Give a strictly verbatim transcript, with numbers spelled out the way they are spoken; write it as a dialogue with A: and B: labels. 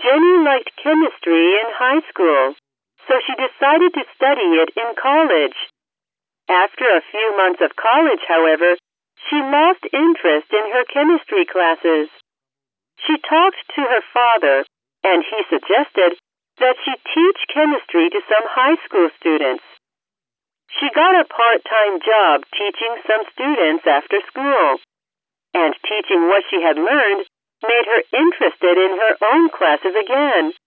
A: Jenny liked chemistry in high school, so she decided to study it in college. After a few months of college, however, she lost interest in her chemistry classes. She talked to her father, and he suggested that she teach chemistry to some high school students. She got a part-time job teaching some students after school, and teaching what she had learned made her interested in her own classes again.